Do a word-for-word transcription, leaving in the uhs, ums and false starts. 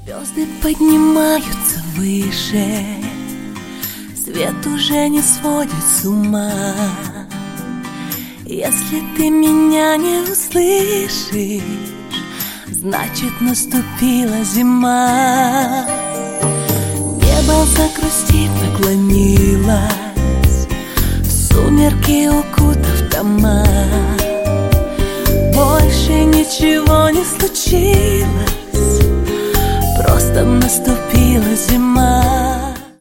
Звезды поднимаются выше, свет уже не сводит с ума. Если ты меня не услышишь, значит наступила зима. Небо загрустит, наклонилось, в сумерки укутав дома. Больше ничего не случилось, просто наступила зима.